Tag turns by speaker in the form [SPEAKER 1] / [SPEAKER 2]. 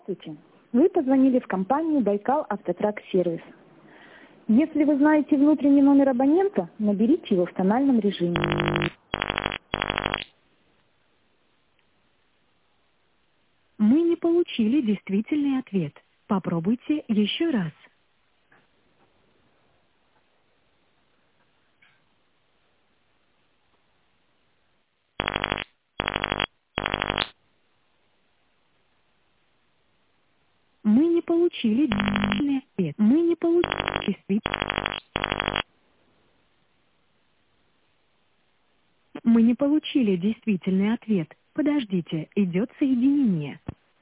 [SPEAKER 1] Здравствуйте. Вы позвонили в компанию «Байкал Автотрак Сервис». Если вы знаете внутренний номер абонента, наберите его в тональном режиме.
[SPEAKER 2] Мы не получили действительный ответ. Попробуйте еще раз. Мы не получили действительный ответ. Мы не получили действительный ответ. Подождите, идет соединение.